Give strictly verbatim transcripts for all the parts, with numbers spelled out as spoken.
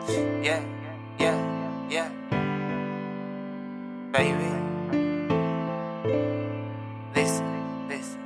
Yeah, yeah, yeah. Baby. Listen, listen.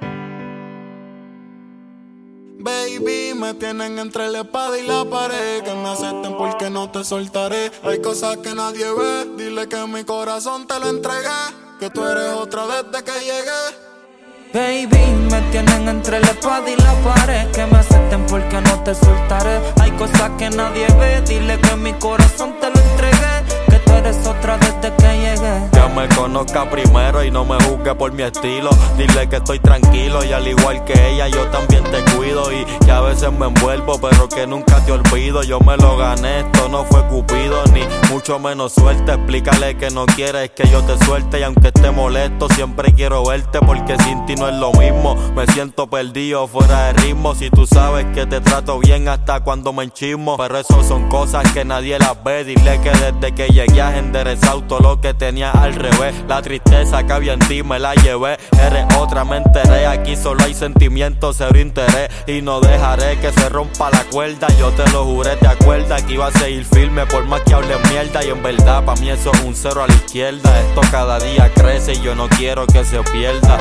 Baby, me tienen entre la espada y la pared. Que me acepten porque no te soltaré. Hay cosas que nadie ve. Dile que mi corazón te lo entregué. Que tú eres otra desde que llegué. Baby, me tienen entre la espada y la pared. Que me acepten porque no te soltaré. Hay cosas que nadie ve. Dile que mi corazón te lo entregué. Que tú eres otra desde que llegué. Que me conozca primero y no me juzgue por mi estilo. Dile que estoy tranquilo y al igual que ella yo también te cuido. Y que a veces me envuelvo pero que nunca te olvido. Yo me lo gané, esto no fue cupido ni mucho menos suerte. Explícale que no quieres que yo te suelte. Y aunque esté molesto siempre quiero verte, porque sin ti no es lo mismo. Me siento perdido fuera de ritmo. Si tú sabes que te trato bien hasta cuando me enchismo, pero eso son cosas que nadie las ve. Dile que desde que llegué has enderezado todo lo que tenía al revés. La tristeza que había en ti me la llevé. Eres otra, me enteré. Aquí solo hay sentimientos, cero interés. Y no dejaré que se rompa la cuerda. Yo te lo juré, te acuerdas que iba a seguir firme por más que hable mierda. Y en verdad pa' mí eso es un cero a la izquierda. Esto cada día crece y yo no quiero que se pierda.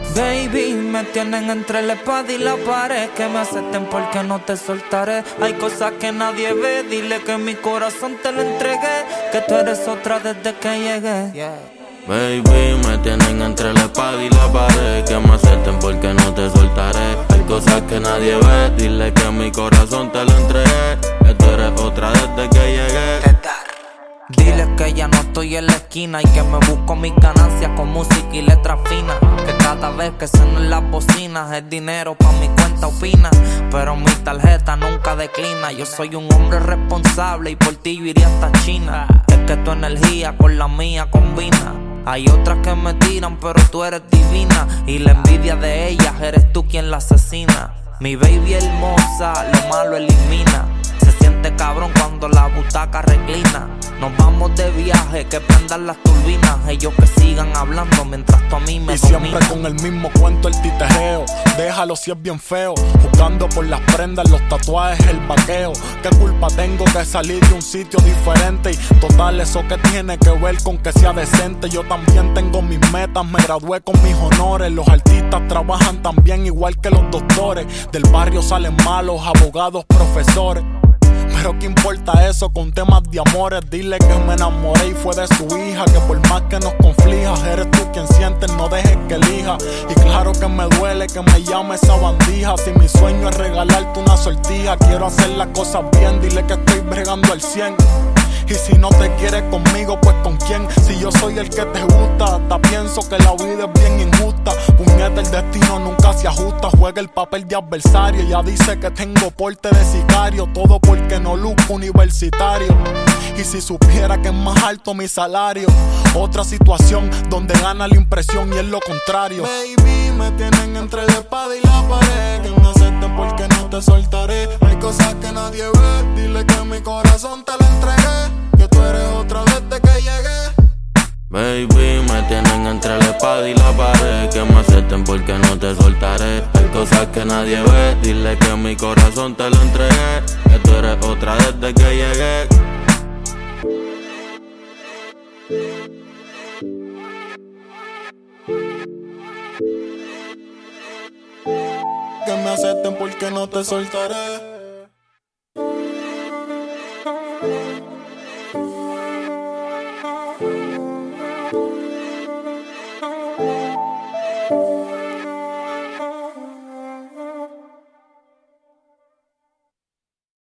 Baby, me tienen entre la espada y la pared. Que me acepten porque no te soltaré. Hay cosas que nadie ve. Dile que mi corazón te lo entregué. Que tú eres otra desde que llegué. Yeah. Baby, me tienen entre la espada y la pared. Que me acepten porque no te soltaré. Hay cosas que nadie ve. Dile que mi corazón te lo entregué. Que tú eres otra desde que llegué. Dile que ya no estoy en la esquina y que me busco mis ganancias con música y letras finas. Que cada vez que suenan las bocinas el dinero pa' mi cuenta opina. Pero mi tarjeta nunca declina. Yo soy un hombre responsable y por ti yo iría hasta China. Es que tu energía con la mía combina. Hay otras que me tiran pero tú eres divina. Y la envidia de ellas eres tú quien la asesina. Mi baby hermosa, lo malo elimina. Se siente cabrón cuando la butaca reclina. Nos vamos de viaje, que prendan las turbinas. Ellos que sigan hablando mientras tú a mí me Y dominas. siempre con el mismo cuento el titerreo. Déjalo si es bien feo. Jugando por las prendas, los tatuajes, el vaqueo. ¿Qué culpa tengo que salir de un sitio diferente? Y total, eso que tiene que ver con que sea decente. Yo también tengo mis metas, me gradué con mis honores. Los artistas trabajan también igual que los doctores. Del barrio salen malos, abogados, profesores. Pero qué importa eso con temas de amores. Dile que me enamoré y fue de su hija. Que por más que nos conflijas, eres tú quien sientes, no dejes que elija. Y claro que me duele que me llame esa bandija. Si mi sueño es regalarte una sortija, quiero hacer las cosas bien. Dile que estoy bregando al cien. Y si no te quieres conmigo, pues con quién. Si yo soy el que te gusta, hasta pienso que la vida es bien injusta. Puñeta, el destino nunca se ajusta. Juega el papel de adversario. Ya dice que tengo porte de sicario. Todo porque no luzco universitario. Y si supiera que es más alto mi salario. Otra situación donde gana la impresión y es lo contrario. Baby, me tienen entre la espada y la pared. Que me acepten porque no te soltaré. Hay cosas que nadie ve. Dile que mi corazón te lo entregué. Que tú eres otra desde que llegué. Baby, me tienen entre la espada y la pared. Que me acepten porque no te soltaré. Hay cosas que nadie ve. Dile que mi corazón te lo entregué. Que tú eres otra desde que llegué. Que me acepten porque no te soltaré.